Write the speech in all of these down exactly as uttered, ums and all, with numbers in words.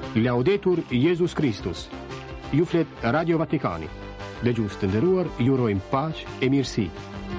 Laudetur Jesus Christus. Ju flet Radio Vatikani. Dëgjues të nderuar, ju urojmë paqë e mirësi.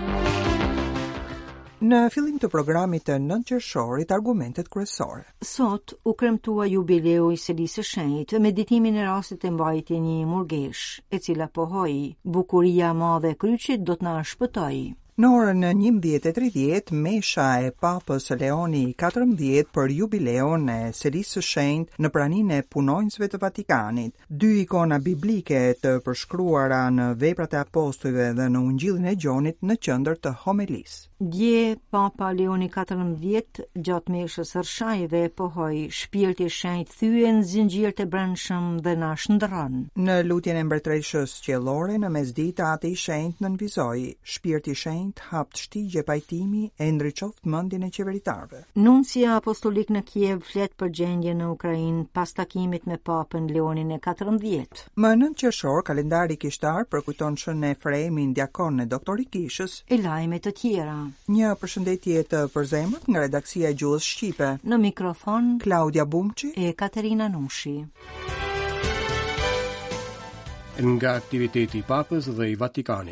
Në fillim të programit të nëntë qershorit, argumentet kryesore. Sot u kremtua jubileu i Selisë së Shenjtë, meditimin e rastit të mbajtjes një murgesh, e cila pohoi, bukuria e madhe e kryqit do të na shpëtojë. Në orën njëmbëdhjetë e tridhjetë, mesha e Papës Leoni katërmbëdhjetë për jubileun e Selisë së Shenjtë në praninë e punonjësve të Vatikanit. Dy ikona biblike të përshkruara në Veprat e Apostujve dhe në Ungjillin e Gjonit në qendër të homilisë. Dje Papa Leoni katërmbëdhjetë gjatë meshës së rshajve pohoi, shpirti i shenjtë thyen zinxhirët e brendshëm dhe na shndërron. Në lutjen e mbretëreshës qiellore në mesditë Ati i Shenjtë nënvizoi, shpirti i shenjtë hapt shtigje pajtimi e ndriçoft mendjen e qeveritarëve. Nuncia apostolik në Kiev flet për gjendjen në Ukrainë pas takimit me Papën Leonin e katërmbëdhjetë. Më nëntë qershor, kalendari kishtar përkujton shën e Efraimin Diakon e Doktor Kishës e lajme të tjera. Një përshëndetje të përzemërt nga redaksia e Gjuhës Shqipe. Në mikrofon Claudia Bumçi e Katerina Nushi. Nga aktiviteti i Papës dhe i Vatikanit.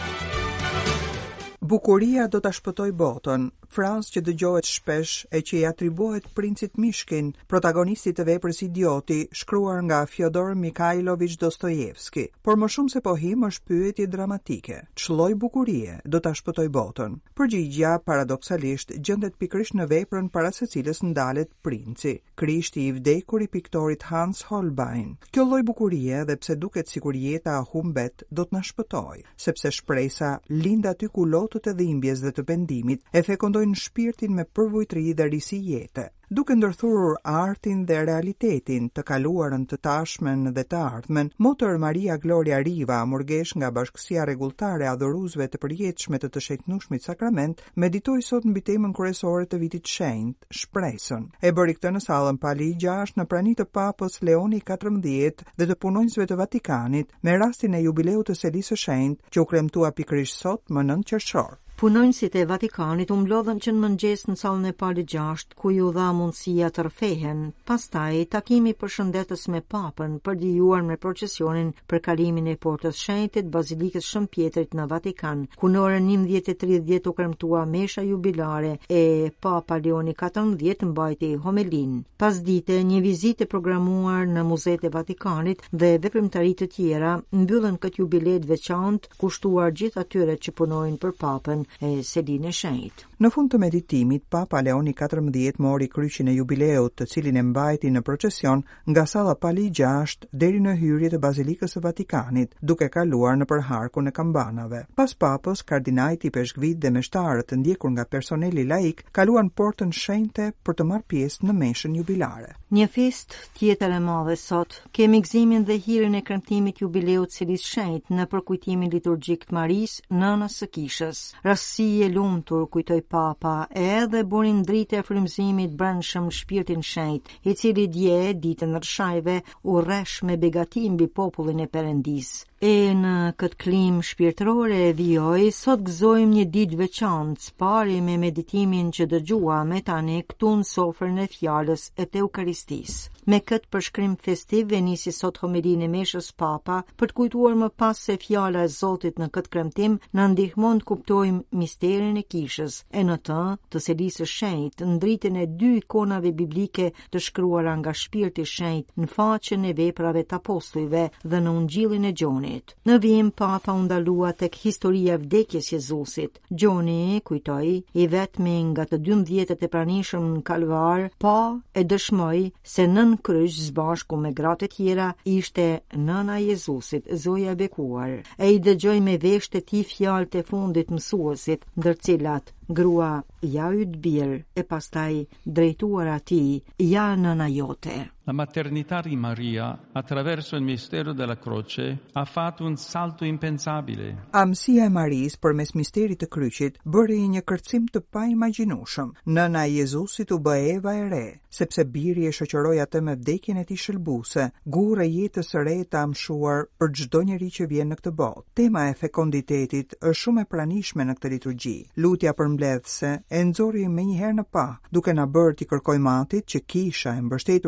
Bukuria do ta shpëtoj botën, frazë që dëgjohet shpesh e që i atribuohet princit Mishkin, protagonistit të veprës Idioti, shkruar nga Fyodor Mikhailovich Dostojevski. Por më shumë se pohim është pyetje dramatike. Ç'lloj bukurie do ta shpëtoj botën? Përgjigjja paradoksalisht gjendet pikërisht në veprën para së cilës ndalet princi, Krishti i vdekur i piktorit Hans Holbein. Kjo lloj bukurie, edhe pse duket sikur jeta humbet, do të na shpëtojë, sepse shpresa lind aty ku lotët e dhimbjes dhe të pendimit e fekondojnë shpirtin me përvojtëri dhe risi jete. Duke ndërthurur artin dhe realitetin, të kaluarën, të tashmen dhe të ardhmen, Motër Maria Gloria Riva, murgesh nga Bashkësia Rregulltare e Adhuruesve të Përjetshme të të Shenjtënushmit Sakrament, meditoi sot mbi temën kryesore të vitit shenjtë, shpresën. E bëri këtë në sallën Pali gjashtë në prani të Papës Leoni katërmbëdhjetë dhe të punonjësve të Vatikanit me rastin e jubileut të Selisë së Shenjtë, që u kremtua pikërisht sot më nëntë qershor. Punonjësit e Vatikanit u mblodhen që në mëngjes në sallën e Pali gjashtë, ku ju dha mundësia të rrfehen. Pastaj takimi përshëndetës me Papën për dijuar me procesionin për kalimin e Portës Shenjtë të Bazilikës Shën Pjetrit në Vatikan, ku në orën njëmbëdhjetë e tridhjetë u kremtua mesha jubilare e Papa Leoni katërmbëdhjetë mbajti homilin. Pasdite, një vizitë e programuar në Muzeet e Vatikanit dhe veprimtari të tjera mbyllën këtë jubilej të veçantë, kushtuar gjithë atyre që punojnë për Papën e Selisë së Shenjtë. Në fund të meditimit, Papa Leoni katërmbëdhjetë mori kryqin e jubileut, të cilin e mbajti në procesion nga salla Pali gjashtë deri në hyrje të Bazilikës së Vatikanit, duke kaluar nëpër harkun e kambanave. Pas Papës, kardinajt i peshkvit dhe meshtarët të ndjekur nga personeli laik kaluan portën shenjte për të marrë pjesë në meshën jubilare. Një fest tjetër e madhe sot, kemi gëzimin dhe hirin e kremtimit jubileut Selisë së Shenjtë në përkujtimin liturgjik të Marisë, nënës së Kishës. Rasti e lumtur, kujtoi Papa, edhe burim dritë e frymëzimit brendshëm shpirtin shenjtë, i cili dje, ditën e rshajve, u rresh me begatim mbi popullin e Perëndisë. E në këtë klim shpirtërore e vijoj, sot gëzojmë një ditë veçantë, spari me meditimin që dëgjuam tani këtu në sofrën e fjalës e të Eukaristisë. Me këtë përshkrim festiv e nisi sot homilinë e meshës Papa për të kujtuar më pas se fjala e Zotit në këtë kremtim na ndihmon të kuptojmë misterin e Kishës, e në të të Selisë së Shenjtë, ndritjen e dy ikonave biblike të shkruara nga shpirti i shenjtë në faqen e veprave të apostujve dhe në Ungjillin e Gjonit. Në vijim Papa u ndalua tek historia e vdekjes Jezusit. Gjoni, kujtoi, i vetmi nga të dymbëdhjetët e pranishëm në Kalvar, pa e dëshmoi se nën kryq zbashku me gratë tjera ishte nëna e Jezusit, Zoja e bekuar. E i dëgjoi me veshët e tij fjalët e fundit mësuesit, ndër cilat grua, ja yt bir, e pastaj drejtuar atij, ja nëna jote. La maternità di Maria, attraverso il mistero della croce, ha fatto un salto impensabile. Amësia e Marisë përmes misterit të kryqit bëri një kërcim të paimagjinueshëm. Nëna e Jezusit u bë Eva e re, sepse biri e shoqëroi atë me vdekjen e tij shëlbuese, gurë e jetës së re të amshuar për çdo njeri që vjen në këtë botë. Tema e fekonditetit është shumë e pranishme në këtë liturgji. Lutja për mbledhse e nxori menjëherë në pa, duke na bërë të kërkojmë Atit që Kisha e mbështetur nga dashuria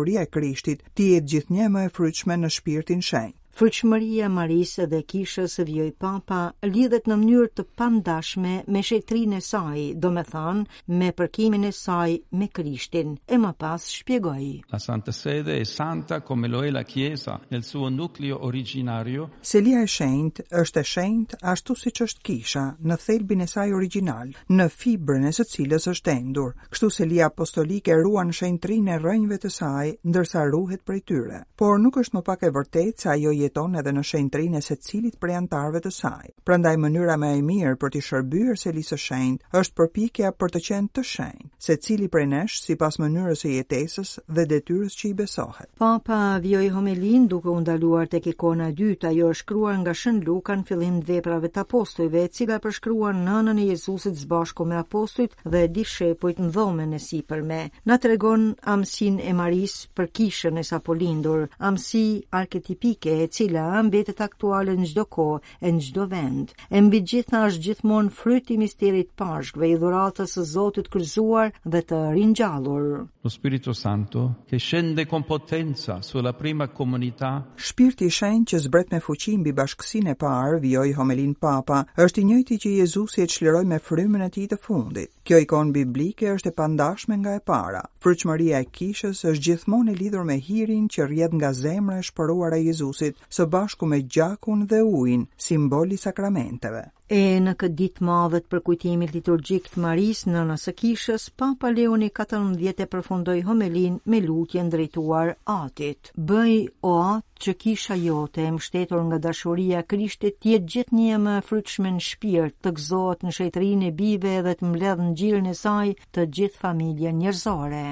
dashuria e Krishtit të jetë gjithnjë më e frytshme në shpirtin shenjtë. Frikshmëria e Marisë dhe kishës së vjoj Papa lidhet në mënyrë të pandashme me shetërinë e saj, do me thënë me përkimin e saj me Krishtin, e më pas shpjegoi. La Santa Sede è santa come lo è la Chiesa nel suo nucleo originario. Selia e shenjtë është e shenjtë ashtu siç është kisha në thelbin e saj origjinal, në fibrën e së cilës është endur. Kështu Selia apostolike ruan shenjtrinë e rrënjve të saj, ndërsa ruhet prej tyre. Por nuk është më pak e vërtetë se ajo jeton edhe në shenjtrinë e secilit prej antarëve të saj. Prandaj mënyra më e mirë për të shërbyer Selisë së shenjtë është përpjekja për të qenë të shenjtë, secili prej nesh sipas mënyrës së jetesës dhe detyrës që i besohet. Papa vjoi homelin duke u ndaluar tek ikona e dytë, ajo është shkruar nga Shën Luka në fillim të veprave të apostujve, e cila përshkruan nënën e Jezusit së bashku me apostujt dhe dishepujt në dhomën e sipërme. Na tregon amësinë e Marisë për kishën e sapo lindur, amësi arketipike e cila mbetet aktuale në çdo kohë e në çdo vend. E mbi gjitha është gjithmonë fryti i misterit pashkve, i dhuratës së Zotit kryqëzuar dhe të ringjallur. Lo Spirito Santo che scende con potenza sulla prima comunità. Shpirti i shenjtë që zbret me fuqi mbi bashkësinë e parë, vjoi homelin Papa, është i njëjti që Jezusi e çliroi me frymën e tij të fundit. Kjo ikon biblike është e pandashme nga e para. Frymëria e kishës është gjithmonë e lidhur me hirin që rrjedh nga zemra e shpëruar e Jezusit, së bashku me gjakun dhe ujin, simboli sakramenteve. E në këtë ditë madhe të përkujtimit liturgjik të Marisë, nënës së kishës, Papa Leoni katërmbëdhjetë e përfundoi homelin me lutjen drejtuar Atit. Bëj o Atë që kisha jote, mbështetur nga dashuria e Krishtit, të jetë gjithnjë më e frytshme në shpirt, të gëzohet në shetërinë e bijve dhe të mbledh ngjyrin e saj të gjithë familjen njerëzore.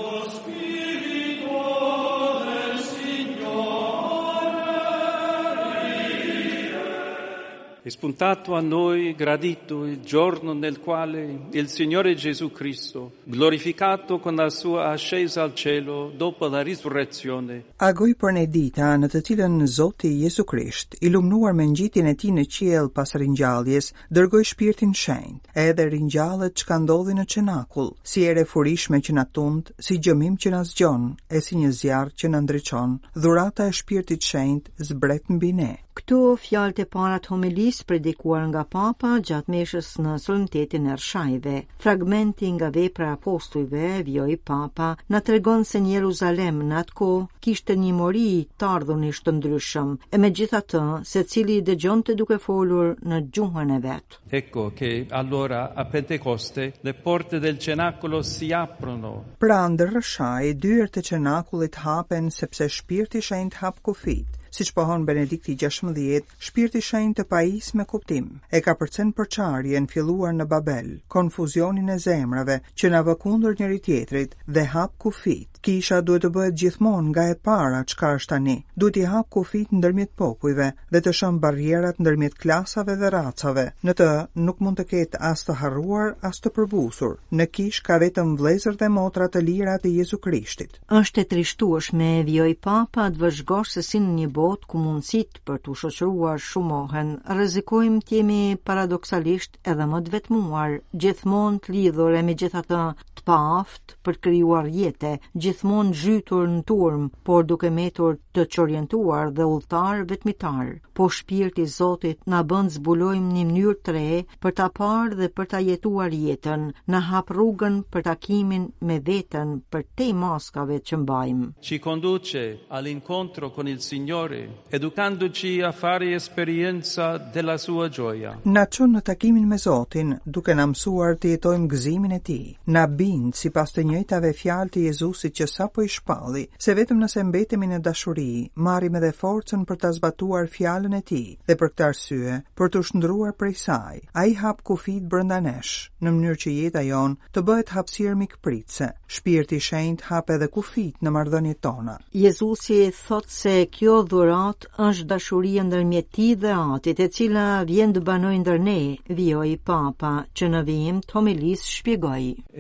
È spuntato a noi gradito il giorno nel quale il Signore Gesù Cristo, glorificato con la sua ascesa al cielo dopo la risurrezione. Agoj për ne dita në të cilën Zoti Jesu Krisht, i lumnuar me ngjitjen e tij në qiell pas ringjalljes, dërgoi shpirtin shenjtë, edhe ringjallet çka ndodhi në Çenakull, si ere furishme që na tund, si gjëmim që na zgjon, e si një zjarr që na ndriçon. Dhurata e shpirtit shenjtë zbret mbi ne. Këto fjalët e para të homilisë predikuar nga Papa gjatë meshës në solemnitetin e Rshajve. Fragmenti nga Vepra e Apostujve, vjoi Papa, na tregon se në Jeruzalem në atë kohë kishte një mori të ardhunisht të ndryshëm, e megjithatë secili dëgjonte duke folur në gjuhën e vet. Ecco che allora a Pentecoste le porte del cenacolo si aprono. Pra ndër Rshaj, dyert e Çenakullit hapen sepse shpirti shenjtë hap kufit. Siç pohon Benedikti gjashtëmbëdhjetë, shpirti shenjtë të pajis me kuptim, e ka përcen përçarjen filluar në Babel, konfuzionin e zemrave që na vë kundër njëri tjetrit dhe hap kufit. Kisha duhet të bëhet gjithmonë nga e para çka është tani. Duhet i hap kufit ndërmjet popujve dhe të shëm barrierat ndërmjet klasave dhe racave. Në të nuk mund të ketë as të harruar as të përbusur. Në kish ka vetëm vëllezër dhe motra të lira të Jezu Krishtit. Është e trishtueshme, vjoi Papa, të vëzhgosh se si në një botë ku mundësit për të shoqëruar shumohen, rrezikojmë të jemi paradoksalisht edhe më të vetmuar, gjithmonë të lidhur e megjithatë të paaft për të krijuar jetë, gjithmonë zhytur në turm, por duke metur të çorientuar dhe udhëtar vetmitar. Po shpirti i Zotit na bën zbulojmë një mënyrë të re për ta parë dhe për ta jetuar jetën, na hap rrugën për takimin me veten për te maskave që mbajmë. Ci conduce all'incontro con il Signore, educandoci a fare esperienza della sua gioia. Na çon në takimin me Zotin, duke na mësuar të jetojmë gëzimin e tij. Na bind sipas të njëjtave fjalë të Jezusit që sapo i shpalli, se vetëm nëse mbetemi në dashuri, marrim edhe forcën për ta zbatuar fjalën e tij dhe për këtë arsye, për të shndruar prej saj. Ai hap kufit brenda nesh, në mënyrë që jeta jon të bëhet hapësirë mikpritse. Shpirti i shenjtë hap edhe kufit në marrëdhëniet tona. Jezusi thot se kjo dhurat është dashuria ndërmjet tij dhe Atit, e cila vjen të banojë ndër ne, vjoi Papa, që në vijim të homilisë shpjegoi. E quando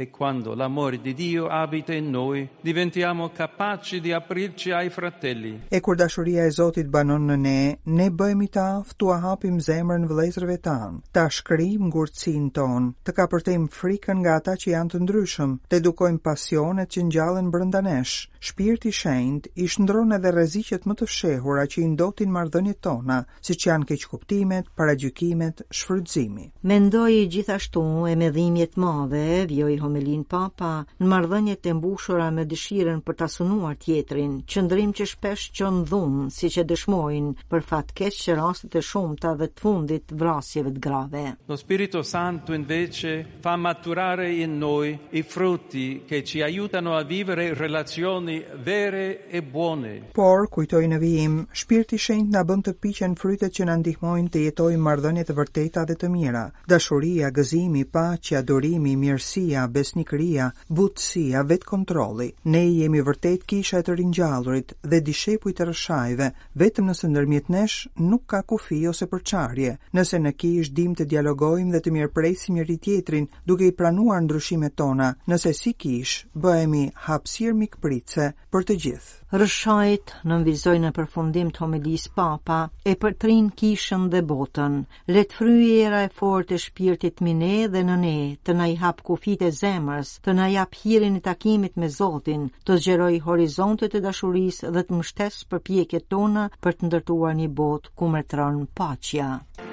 quando l'amore di Dio abita in noi, diventiamo capaci di aprirci ai fratelli. E kur dashuria e Zotit banon në ne, ne bëhemi të aftë tu hapim zemrën vëllezërve tanë, ta shkrim ngurtësinë tonë, të kapërtojmë frikën nga ata që janë të ndryshëm, të edukojmë pasionet që ngjallen brenda nesh. Shpirti i Shenjtë i shndron edhe rreziqet më të fshehura që i ndotin marrëdhëniet tona, siç janë keqkuptimet, paragjykimet, shfrytëzimi. Mendoi gjithashtu e me dhimbje madhe vjoi homelin Papa në marrëdhëniet e mbushura me dëshirën për ta sunuar tjetrin, qëndrim që shpesh qon dhunë, siç e dëshmojnë për fat keq që rastet e shumta dhe të fundit vrasjeve të grave. Lo Spirito Santo invece fa maturare in noi i frutti che ci aiutano a vivere relazioni vere e buone. Por, kujtoi në vijim, Shpirti i Shenjtë na bën të piqen frytet që na ndihmojnë të jetojmë marrëdhënie të vërteta dhe të mira. Dashuria, gëzimi, paqja, durimi, mirësia, besnikëria, butësia, vetkontrolli. Ne jemi vërtet kisha e të ringjallërit dhe dishepujt e rrshajve, vetëm nëse ndërmjet nesh nuk ka kufi ose përçarje. Nëse në kish dim të dialogojmë dhe të mirëpresim njëri tjetrin, duke i pranuar ndryshimet tona, nëse si kish bëhemi hapësirë mikpritse për të gjithë. Rrshajt nënvizojnë në përfundim të homilisë Papa e përtrin kishën dhe botën. Let fryera e fortë e shpirtit mi ne dhe në ne, të na i hap kufit e zemrës, të na jap hirin e takimit me Zotin, të zgjeroj horizontet e dashurisë dhe të mbështes përpjekjet tona për të ndërtuar një botë ku mbretëron paqja.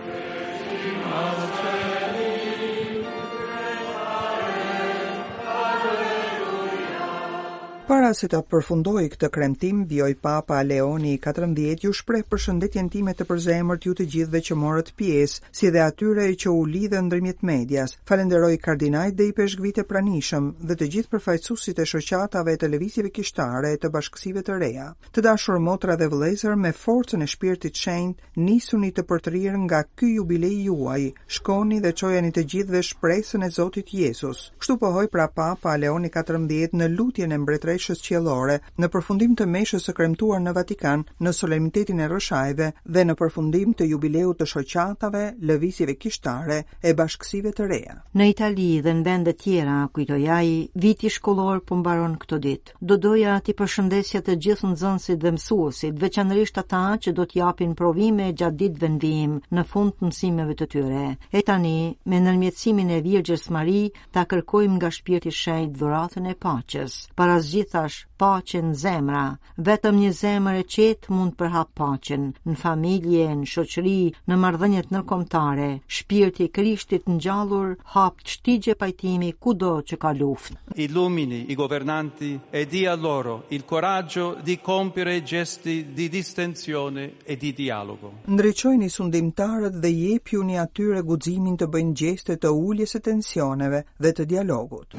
Para se ta përfundoj këtë kremtim, vjoj Papa Leoni i katërmbëdhjetë ju shpreh përshëndetjen time të përzemërt ju të gjithëve që morët pjesë, si dhe atyre që u lidhen ndërmjet medias. Falenderoj kardinajt dhe i peshkvit e pranishëm dhe të gjithë përfaqësuesit e shoqatave e televizjeve kishtare e të bashkësive të reja. Të dashur motra dhe vëllezër, me forcën e Shpirtit Shenjtë, nisuni të përtrirë nga ky jubilej juaj. Shkoni dhe çojani të gjithëve shpresën e Zotit Jezus. Kështu pohoi pra Papa Leoni i katërmbëdhjetë në lutjen e mbretëreshës qiellore, në përfundim të meshës së kremtuar në Vatikan, në solemnitetin e rrshajve dhe në përfundim të jubileut të shoqatave, lëvizjeve kishtare e bashkësive të reja. Në Itali dhe në vende tjera, kujtoi ai, viti shkollor po mbaron këtë ditë. Do doja t'i përshëndesja të gjithë nxënësit dhe mësuesit, veçanërisht ata që do t'japin provime gjatë ditëve ndihmë në fund të mësimeve të tyre. E tani, me ndërmjetësimin e Virgjës Mari, ta kërkojmë nga Shpirti i Shenjtë dhuratën e paqes. Para zgjithash paqen në zemra. Vetëm një zemër e qetë mund përhap paqen në familje, në shoqëri, në marrëdhëniet ndërkombëtare. Shpirti i Krishtit ngjallur hap çtigje pajtimi kudo që ka luftë. Illumini i governanti e dia loro il coraggio di compiere gesti di distensione e di dialogo. Ndriçojini sundimtarët dhe jepjuni atyre guximin të bëjnë gjeste të uljes së tensioneve dhe të dialogut.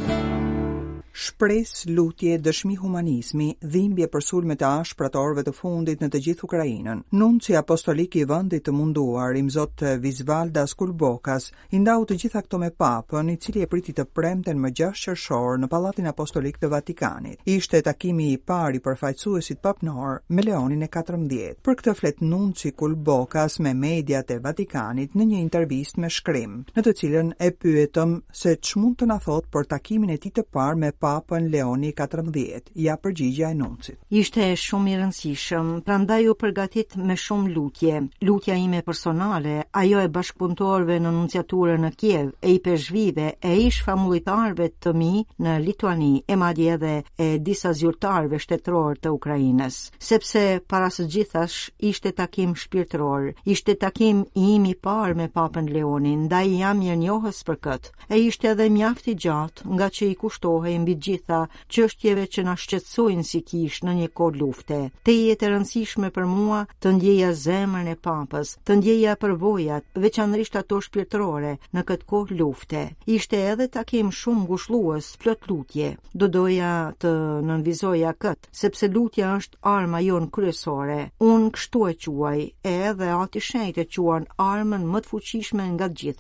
Shpresë, lutje, dëshmi humanizmi, dhimbje për sulmet e ashpra të orëve të fundit në të gjithë Ukrainën. Nunci apostolik i vendit të munduar, imzot Visvaldas Kulbokas, i ndau të gjitha këto me papën, i cili e priti të premten më gjashtë qershor në Pallatin Apostolik të Vatikanit. Ishte takimi i parë i përfaqësuesit papnor me Leonin e katërmbëdhjetë. Për këtë flet nunci Kulbokas me mediat e Vatikanit në një intervistë me shkrim, në të cilën e pyetëm se ç'mund të na thotë për takimin e tij të parë me Papën Leoni i katërmbëdhjetë, ja përgjigja e nuncit. Ishte shumë i rëndësishëm, prandaj u përgatit me shumë lutje. Lutja ime personale, ajo e bashkëpunëtorëve në nunciaturën në Kiev, e i peshqvive, e ish famullitarëve të mi në Lituani, e madje edhe e disa zyrtarëve shtetëror të Ukrainës, sepse para së gjithash ishte takim shpirtëror, ishte takim i imi parë me Papën Leonin, ndaj jam mirënjohës për këtë. E ishte edhe mjaft i gjatë, nga që i kushtohej mbi gjitha çështjeve që na shqetësojnë si kish në një kohë lufte. Te jetë e rëndësishme për mua të ndjeja zemrën e Papës, të ndjeja përvojat, veçanërisht ato shpirtërore në këtë kohë lufte. Ishte edhe takim shumë ngushëllues, plot lutje. Do doja të nënvizoja këtë, sepse lutja është arma jon kryesore. Unë kështu e quaj, edhe Ati Shenjtë e quan armën më të fuqishme nga të gjitha.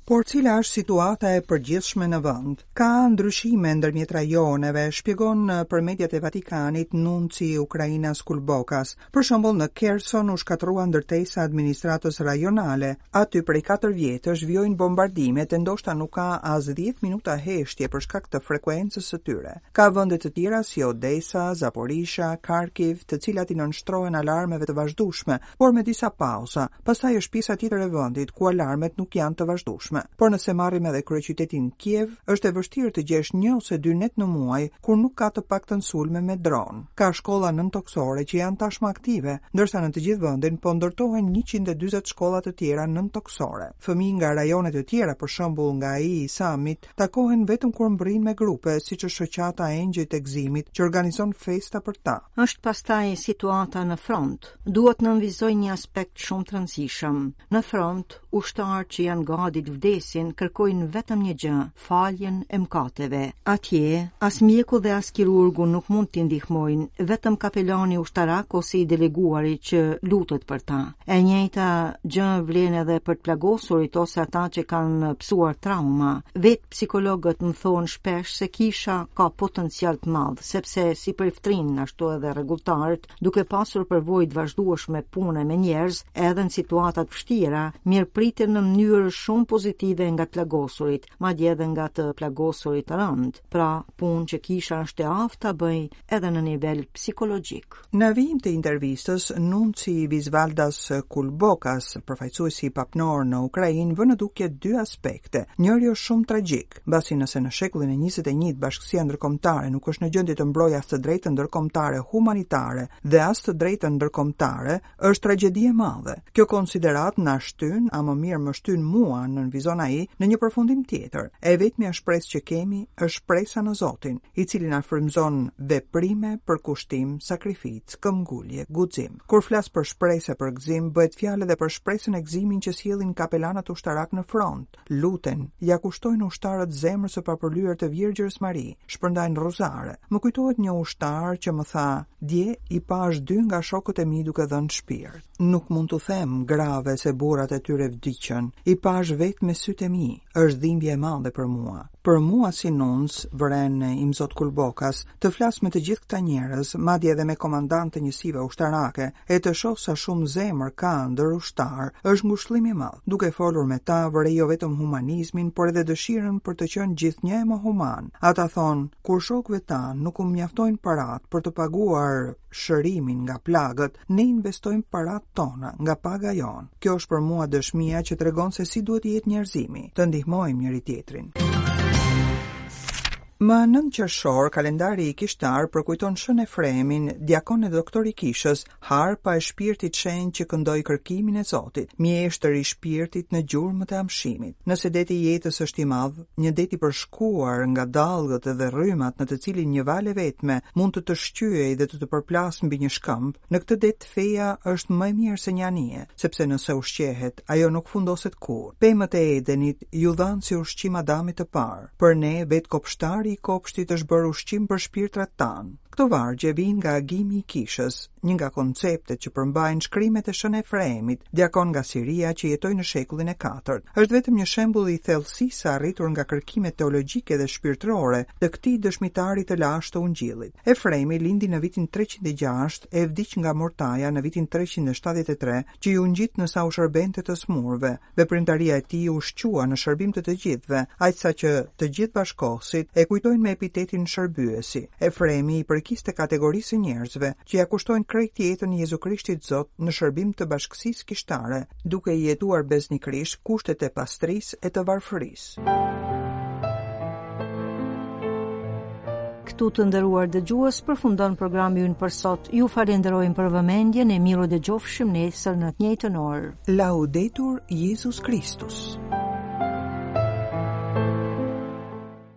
Por cila është situata e përgjithshme në vend? Ka ndryshime ndërmjet rajoneve, shpjegon për mediat e Vatikanit nunci i Ukrainas Kulbokas. Për shembull, në Kherson u shkatrua ndërtesa administratës rajonale. Aty prej katër vjetësh vjojnë bombardimet e ndoshta nuk ka as dhjetë minuta heshtje për shkak të frekuencës së tyre. Ka vende të tjera si Odessa, Zaporisha, Kharkiv, të cilat i nënshtrohen alarmeve të vazhdueshme, por me disa pauza. Pastaj është pjesa tjetër e vendit ku alarmet nuk janë të vazhdueshme. Por nëse marrim edhe kryeqytetin Kiev, është e vështirë të gjesh një ose dy net në muaj kur nuk ka të paktën sulme me dron. Ka shkolla nëntoksore që janë tashmë aktive, ndërsa në të gjithë vendin po ndërtohen njëqind e dyzet shkolla të tjera nëntoksore. Fëmijë nga rajone të tjera, për shembull nga ai i Samit, takohen vetëm kur mbrin me grupe, siç është shoqata e Engjëjt e Gëzimit që organizon festa për ta. Është pastaj situata në front. Duhet nënvizoj një aspekt shumë të rëndësishëm. Në front, ushtarët që janë gati të vdesin kërkojnë vetëm një gjë, faljen e mëkateve. Atje, as mjeku dhe as kirurgu nuk mund t'i ndihmojnë, vetëm kapelani ushtarak ose i deleguari që lutet për ta. E njëjta gjë vlen edhe për të plagosurit ose ata që kanë psuar trauma. Vetë psikologët më thonë shpesh se kisha ka potencial të madh, sepse si përftrin ashtu edhe rregulltarët, duke pasur përvojë të vazhdueshme pune me njerëz, edhe në situata të vështira, mirëpriten në mënyrë shumë pozitive nga të plagosurit, madje edhe nga të plagosurit të rënd. Pra, punë që kisha është e aftë ta bëj edhe në nivel psikologjik. Në vijim të intervistës, nunci Visvaldas Kulbokas, përfaqësuesi papnor në Ukrainë, vë në dukje dy aspekte. Njëri është shumë tragjik, mbasi nëse në shekullin e njëzet e njëjtë bashkësia ndërkombëtare nuk është në gjendje të mbrojë as të drejtën ndërkombëtare humanitare dhe as të drejtën ndërkombëtare, është tragjedi e madhe. Kjo konsiderat na shtyn, a më mirë më shtyn mua në vizon ai në një përfundim tjetër. E vetmja shpresë që kemi është shpresa në Zotin, i cili na frymëzon veprime për kushtim, sakrificë, këmbgulje, guxim. Kur flas për shpresë për gëzim, bëhet fjalë edhe për shpresën e gëzimin që sjellin kapelanët ushtarak në front. Luten, ja kushtojnë ushtarët zemrës së papërlyer të Virgjës Mari, shpërndajnë rozare. Më kujtohet një ushtar që më tha: "Dje i pash dy nga shokët e mi duke dhënë shpirt. Nuk mund t'u them grave se burrat e tyre vdiqën. I pash vetë me sytë e mi, është dhimbje e madhe për mua. Për mua si nunc, vren Imzot Kulbokas, të flas me të gjithë këta njerëz, madje edhe me komandant të njësive ushtarake, e të shoh sa shumë zemër ka ndër ushtar, është ngushëllim i madh. Duke folur me ta, vëre jo vetëm humanizmin, por edhe dëshirën për të qenë gjithnjë më human. Ata thonë, kur shokëve tan nuk u mjaftojnë parat për të paguar shërimin nga plagët, ne investojmë parat tona nga paga jon. Kjo është për mua dëshmia që tregon se si duhet jetë njerëzimi, të ndihmojmë njëri tjetrin." Më nëntë qershor, kalendari i kishtar përkujton Shën Efremin, diakon e doktor i kishës, harpa e shpirtit shenjtë që këndoi kërkimin e Zotit, mjeshtër i shpirtit në gjurmët e amshimit. Nëse deti i jetës është i madh, një det i përshkuar nga dallgët dhe rrymat në të cilin një vale vetme mund të të shqyej dhe të të përplasë mbi një shkëmb, në këtë det feja është më e mirë se një anije, sepse nëse ushqehet, ajo nuk fundoset kurrë. Pemët e Edenit ju dhanë si ushqim Adamit të parë. Për ne vetë kopshtari i kopshtit është bërë ushqim për shpirtrat tanë. Këto vargje vijnë nga agimi i kishës, një nga konceptet që përmbajnë shkrimet e Shën Efremit, diakon nga Siria që jetoi në shekullin e katërt. Është vetëm një shembull i thellësisë arritur nga kërkimet teologjike dhe shpirtërore të këtij dëshmitari të lashtë të Ungjillit. Efremi lindi në vitin treqind e gjashtë e vdiq nga mortaja në vitin treqind e shtatëdhjetë e tre, që ju ngjit në sa u shërbente të smurve. Veprimtaria e tij u shqua në shërbim të të gjithëve, aqsa që të gjithë bashkohësit e kujtojnë me epitetin shërbyesi. Efremi i përkiste kategorisë njerëzve që ja kushtojnë krejt jetën Jezu Krishtit Zot në shërbim të bashkësisë kishtare, duke i jetuar besnikrisht kushtet e pastrisë e të varfërisë. Këtu të nderuar dëgjues, përfundon programi ynë për sot. Ju falenderojmë për vëmendjen e miru dëgjofshim nesër në të njëjtën orë. Laudetur Jesus Christus.